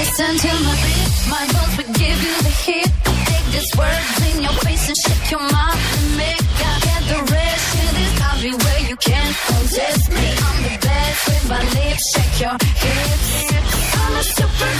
Listen to my beat, my voice will give you the hit. Take these words in your face and shake your mouth and make God get the rest. In this country where you can't contest me. I'm the best with my lips, shake your hips. I'm a super